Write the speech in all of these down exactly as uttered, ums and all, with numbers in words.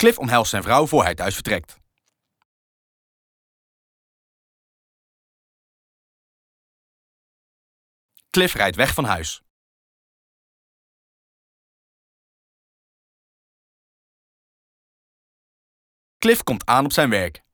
Cliff omhelst zijn vrouw voor hij thuis vertrekt. Cliff rijdt weg van huis. Cliff komt aan op zijn werk.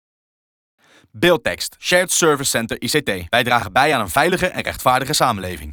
Beeldtekst. Shared Service Center I C T. Wij dragen bij aan een veilige en rechtvaardige samenleving.